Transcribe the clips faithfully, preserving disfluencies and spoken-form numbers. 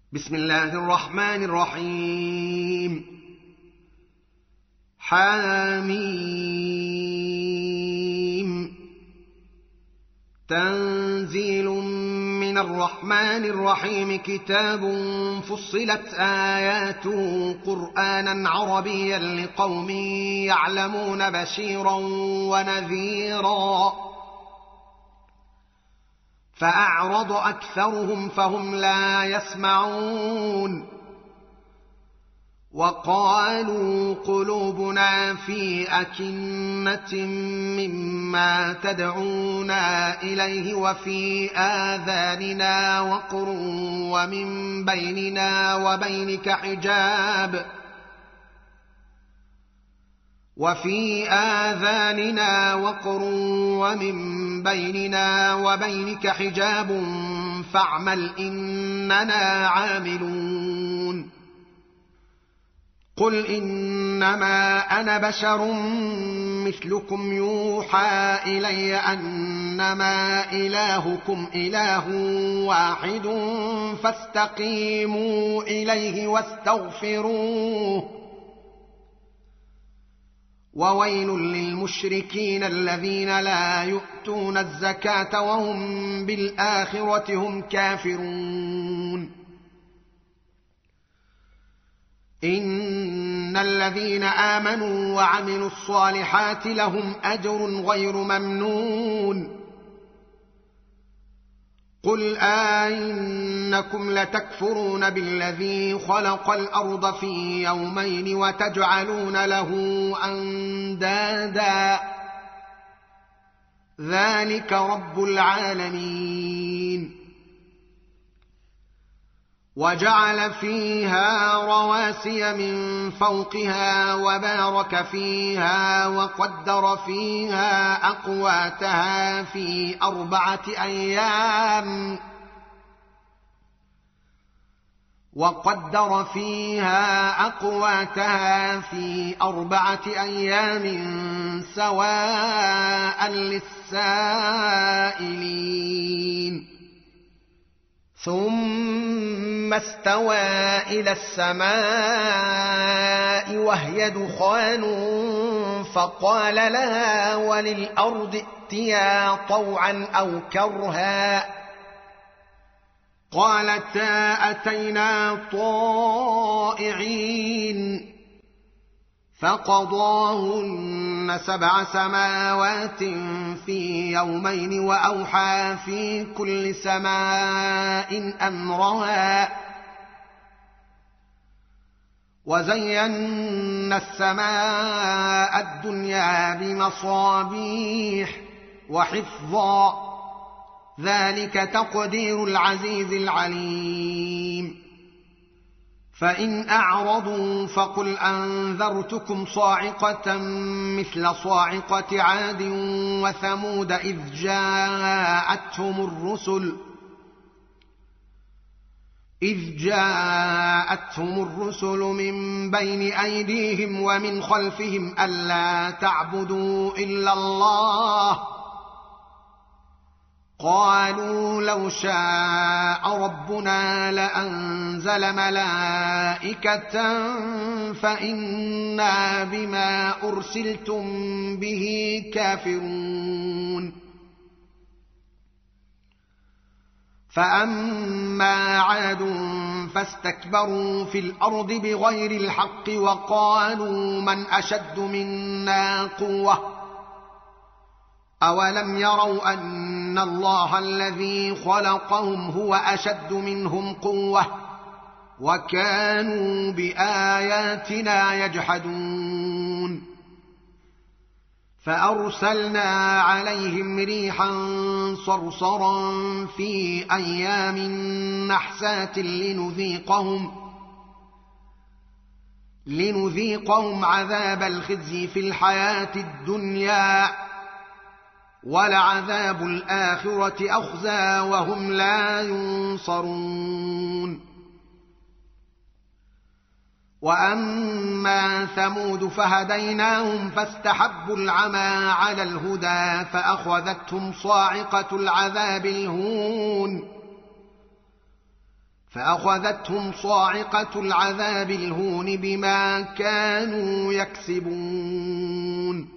بسم الله الرحمن الرحيم حميم تنزيل من الرحمن الرحيم كتاب فصلت آياته قرآنا عربيا لقوم يعلمون بشيرا ونذيرا فأعرض أكثرهم فهم لا يسمعون وقالوا قلوبنا في أكنة مما تدعونا إليه وفي آذاننا وقر ومن بيننا وبينك حجاب وفي آذاننا وقر ومن بيننا وبينك حجاب فاعمل إننا عاملون قل إنما أنا بشر مثلكم يوحى إلي أنما إلهكم إله واحد فاستقيموا إليه واستغفروه وويل للمشركين الذين لا يؤتون الزكاة وهم بالآخرة هم كافرون إن الذين آمنوا وعملوا الصالحات لهم أجر غير ممنون قل أئنكم لتكفرون بالذي خلق الأرض في يومين وتجعلون له أندادا ذلك رب العالمين وجعل فيها رواسي من فوقها وبارك فيها وقدر فيها أقواتها في أربعة أيام وقدر فيها أقواتها في أربعة أيام سواء للسائلين ثم استوى إلى السماء وهي دخان فقال لها وللأرض ائتيا طوعا أو كرها قالتا أتينا طائعين فقضاهن سبع سماوات في يومين وأوحى في كل سماء أمرها وزينا السماء الدنيا بمصابيح وحفظا ذلك تقدير العزيز العليم فإن أعرضوا فقل أنذرتكم صاعقة مثل صاعقة عاد وثمود إذ جاءتهم الرسل إذ جاءتهم الرسل من بين أيديهم ومن خلفهم ألا تعبدوا إلا الله قالوا لو شاء ربنا لأنزل ملائكة فإنا بما أرسلتم به كافرون فأما عاد فاستكبروا في الأرض بغير الحق وقالوا من أشد منا قوة أولم يروا أن الله الذي خلقهم هو أشد منهم قوة وكانوا بآياتنا يجحدون فأرسلنا عليهم ريحا صرصرا في أيام نحسات لنذيقهم لنذيقهم عذاب الخزي في الحياة الدنيا ولعذاب الآخرة أخزى وهم لا ينصرون وأما ثمود فهديناهم فاستحبوا العمى على الهدى فأخذتهم صاعقة العذاب الهون فأخذتهم صاعقة العذاب الهون بما كانوا يكسبون.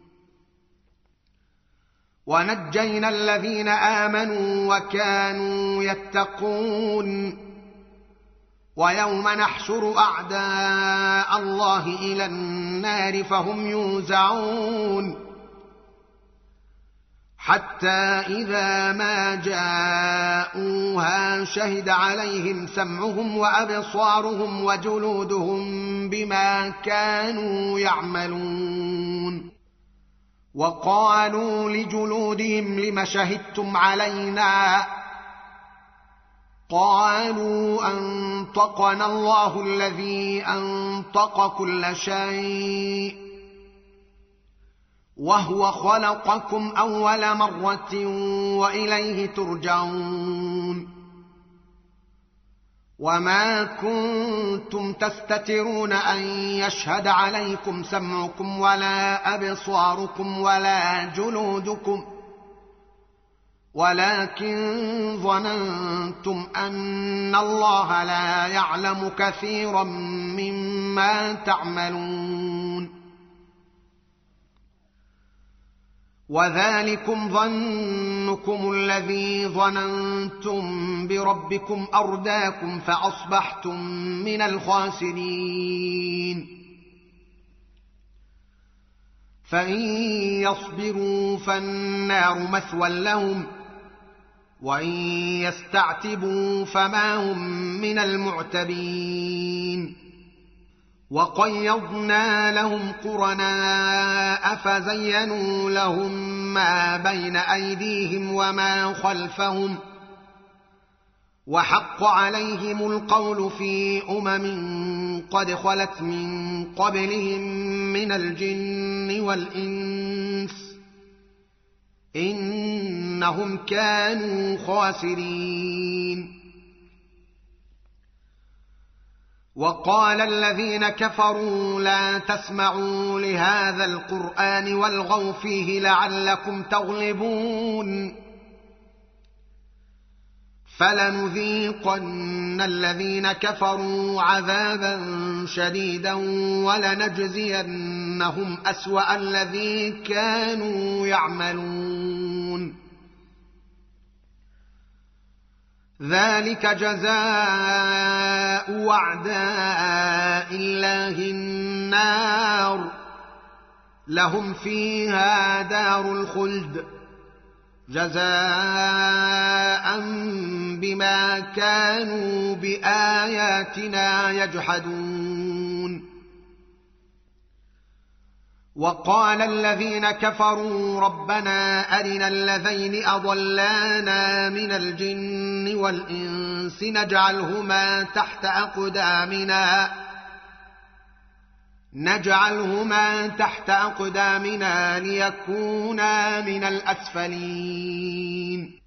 ونجينا الذين آمنوا وكانوا يتقون. ويوم نحشر أعداء الله إلى النار فهم يوزعون حتى إذا ما جاءوها شهد عليهم سمعهم وأبصارهم وجلودهم بما كانوا يعملون. وقالوا لجلودهم لم شهدتم علينا؟ قالوا أنطقنا الله الذي أنطق كل شيء وهو خلقكم أول مرة وإليه ترجعون. وما كنتم تستترون أن يشهد عليكم سمعكم ولا أبصاركم ولا جلودكم ولكن ظننتم أن الله لا يعلم كثيرا مما تعملون. وذلكم ظنكم الذي ظننتم بربكم أرداكم فأصبحتم من الخاسرين. فإن يصبروا فالنار مثوى لهم وإن يستعتبوا فما هم من المعتبين. وقيضنا لهم قرناء فزينوا لهم ما بين أيديهم وما خلفهم وحق عليهم القول في أمم قد خلت من قبلهم من الجن والإنس إنهم كانوا خاسرين. وقال الذين كفروا لا تسمعوا لهذا القرآن والغوا فيه لعلكم تغلبون. فلنذيقن الذين كفروا عذابا شديدا ولنجزينهم أسوأ الذي كانوا يعملون. ذلك جزاء أعداء الله النار لهم فيها دار الخلد جزاء بما كانوا بآياتنا يجحدون. وقال الذين كفروا ربنا أرنا الذين أضلانا من الجن والإنس نجعلهما تحت أقدامنا نجعلهما تحت أقدامنا ليكونا من الأسفلين.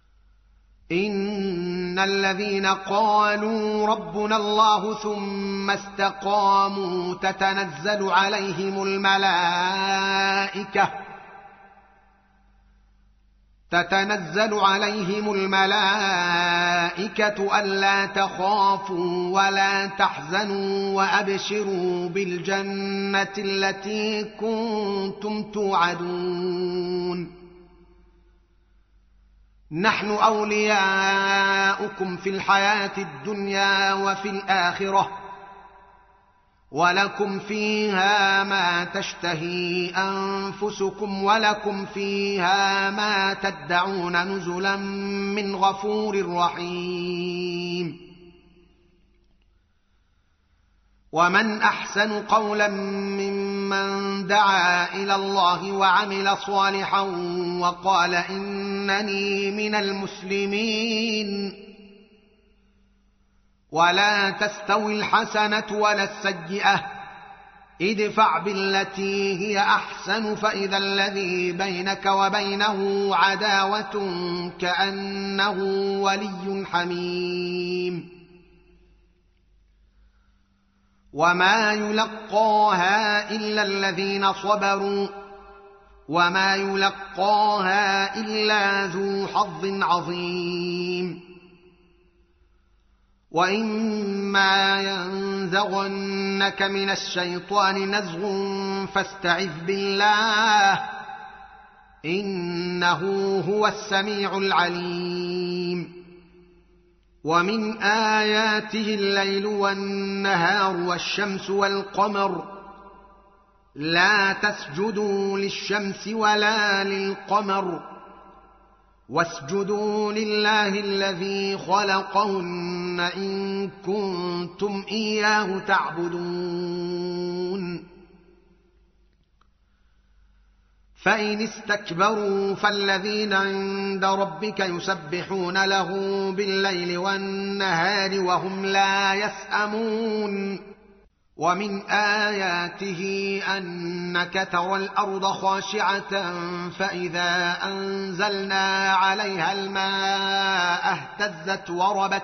إن الذين قالوا ربنا الله ثم استقاموا تتنزل عليهم الملائكة تتنزل عليهم الملائكة ألا تخافوا ولا تحزنوا وأبشروا بالجنة التي كنتم توعدون. نحن أولياؤكم في الحياة الدنيا وفي الآخرة ولكم فيها ما تشتهي أنفسكم ولكم فيها ما تدعون نزلا من غفور رحيم. ومن أحسن قولا ممن دعا إلى الله وعمل صالحا وقال إنني من المسلمين. ولا تستوي الحسنة ولا السيئة ادفع بالتي هي أحسن فإذا الذي بينك وبينه عداوة كأنه ولي حميم. وما يلقاها إلا الذين صبروا وما يلقاها إلا ذو حظ عظيم. وإما ينزغنك من الشيطان نزغ فاستعذ بالله إنه هو السميع العليم. ومن آياته الليل والنهار والشمس والقمر لا تسجدوا للشمس ولا للقمر واسجدوا لله الذي خلقهن إن كنتم إياه تعبدون. فإن استكبروا فالذين عند ربك يسبحون له بالليل والنهار وهم لا يسأمون. ومن آياته أنك ترى الأرض خاشعة فإذا أنزلنا عليها الماء اهتزت وربت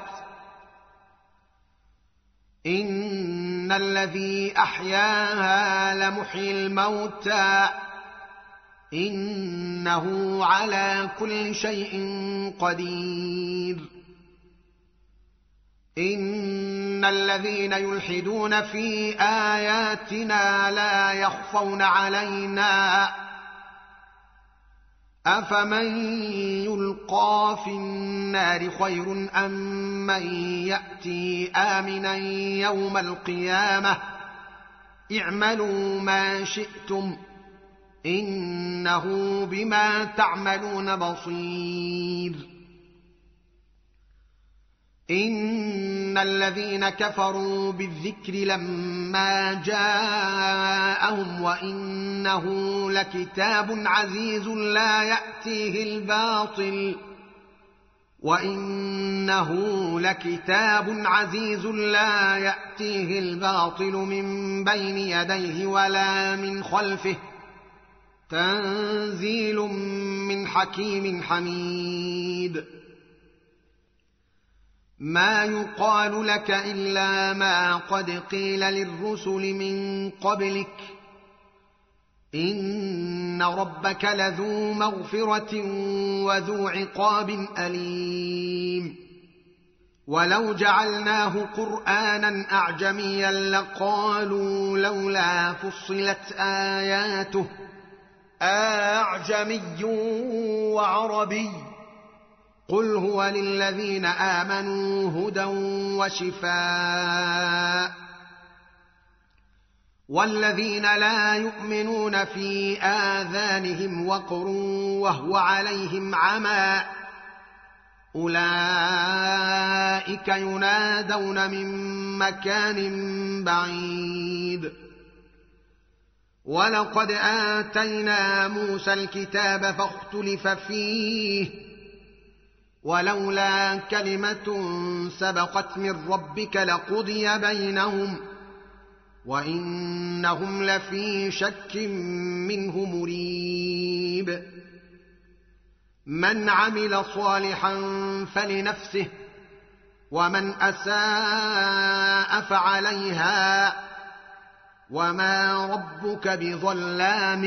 إن الذي أحياها لمحيي الموتى إنه على كل شيء قدير. إن الذين يلحدون في آياتنا لا يخفون علينا أفمن يلقى في النار خير أم من يأتي آمنا يوم القيامة اعملوا ما شئتم إنه بما تعملون بصير. إن الذين كفروا بالذكر لما جاءهم وإنه لكتاب عزيز لا يأتيه الباطل وإنه لكتاب عزيز لا يأتيه الباطل من بين يديه ولا من خلفه تنزيل من حكيم حميد. ما يقال لك إلا ما قد قيل للرسل من قبلك إن ربك لذو مغفرة وذو عقاب أليم. ولو جعلناه قرآنا أعجميا لقالوا لولا فصلت آياته أعجمي وعربي قل هو للذين آمنوا هدى وشفاء والذين لا يؤمنون في آذانهم وقر وهو عليهم عمى أولئك ينادون من مكان بعيد. ولقد آتينا موسى الكتاب فاختلف فيه ولولا كلمة سبقت من ربك لقضي بينهم وإنهم لفي شك منه مريب. من عمل صالحا فلنفسه ومن أساء فعليها وما ربك بظلام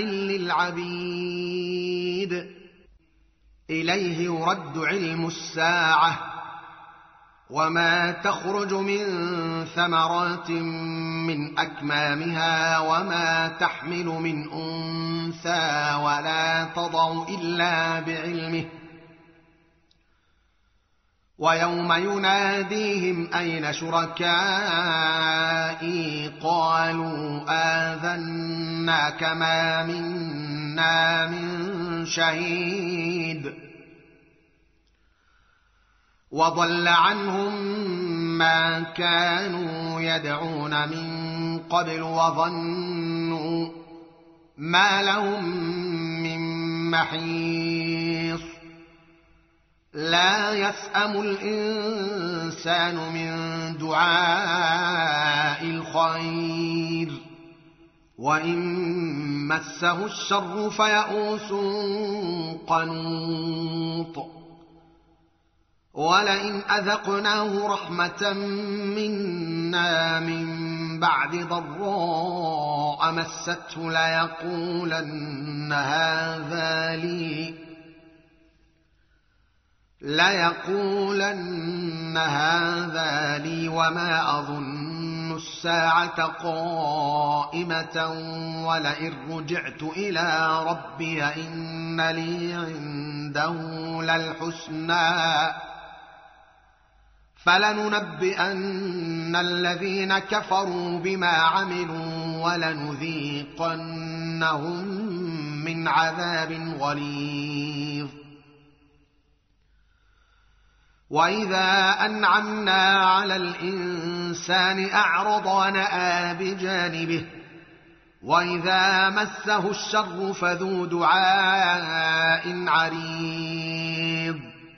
للعبيد. إليه يرد علم الساعة وما تخرج من ثمرات من أكمامها وما تحمل من أنثى ولا تضع إلا بعلمه ويوم يناديهم أين شركائي قالوا آذناك ما منا من شهيد وضل عنهم ما كانوا يدعون من قبل وظنوا ما لهم من محيص. لا يسأم الإنسان من دعاء الخير وإن مسه الشر فيئوس قنوط. ولئن أذقناه رحمة منا من بعد ضراء مسته ليقولن هذا لي ليقولن هذا لي وما أظن الساعة قائمة ولئن رجعت إلى ربي إن لي عنده للحسنى فلننبئن الذين كفروا بما عملوا ولنذيقنهم من عذاب غليظ. وإذا أنعمنا على الإنسان أعرض ونأى بجانبه وإذا مسه الشر فذو دعاء عريض.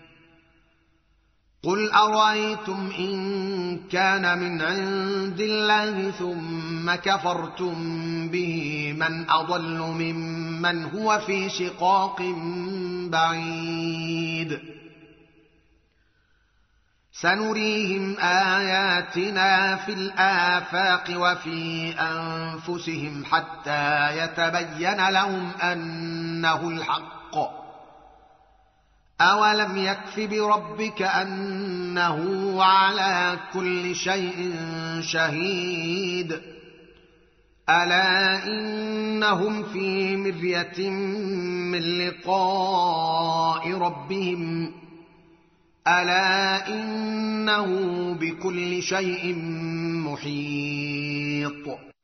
قل أرأيتم إن كان من عند الله ثم كفرتم به من أضل ممن هو في شقاق بعيد. سنريهم آياتنا في الآفاق وفي أنفسهم حتى يتبين لهم أنه الحق. أولم يكف بربك أنه على كل شيء شهيد. ألا إنهم في مرية من لقاء ربهم ألا إنه بكل شيء محيط.